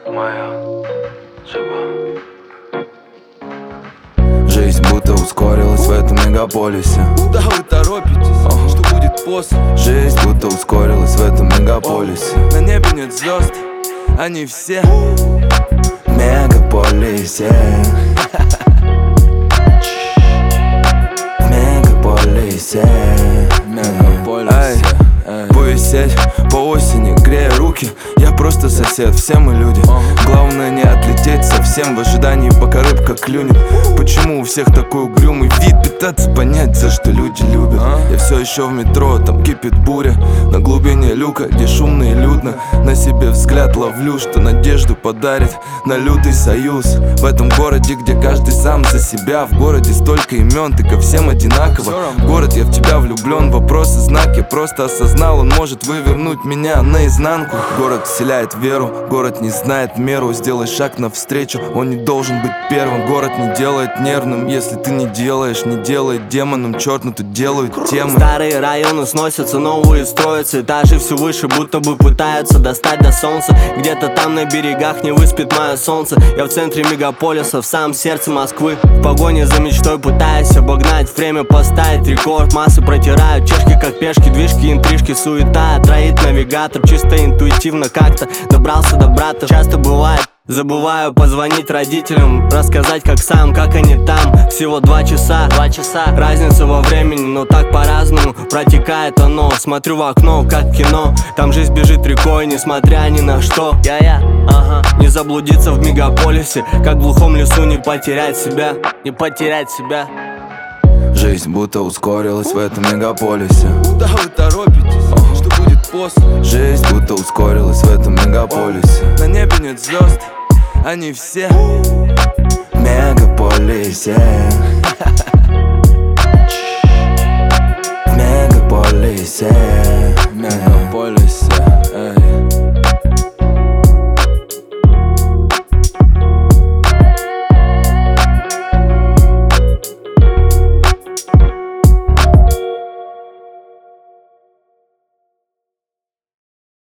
моя судьба. Жизнь будто ускорилась в этом мегаполисе. Куда вы торопитесь? Что будет после? Жизнь будто ускорилась в этом мегаполисе. На небе нет звезд, они все В мегаполисе. В мегаполисе. Повисеть по осени, грея руки. Я просто сосед, все мы люди. Главное не отлететь совсем в ожидании, пока рыбка клюнет. Почему у всех такой угрюмый вид? Пытаться понять, за что люди любят. Я все еще в метро, там кипит буря. На глубине люка, где шумно и людно. На себе взгляд ловлю, что надежду подарит на лютый союз. В этом городе, где каждый сам за себя. В городе столько имен, ты ко всем одинаково. Город, я в тебя влюблен, вопросы, знаки. Просто осознал, он может вывернуть меня наизнанку. Город вселяет веру, город не знает меру. Сделай шаг навстречу, он не должен быть первым. Город не делает нервным, если ты не делаешь. Не делает демоном, черт, но тут делают темы. Старые районы сносятся, новые строятся. Этажи все выше, будто бы пытаются достать до солнца. Где-то там на берегах не выспит мое солнце. Я в центре мегаполиса, в самом сердце Москвы. В погоне за мечтой пытаясь обогнать время, поставить рекорд. Массы протирают чешки, как пешки, движки, интрижки, суета. Троит навигатор, чисто интуитивно как-то добрался до брата. Часто бывает, забываю позвонить родителям, рассказать как сам, как они там. Всего 2 часа, разница во времени, но так по-разному протекает оно. Смотрю в окно, как в кино, там жизнь бежит рекой, несмотря ни на что. Не заблудиться в мегаполисе, как в глухом лесу, не потерять себя, не потерять себя. Жизнь будто ускорилась в этом мегаполисе. Куда вы торопитесь? Что будет после? Жизнь будто ускорилась в этом мегаполисе. На небе нет звезд, они все В мегаполисе. В мегаполисе.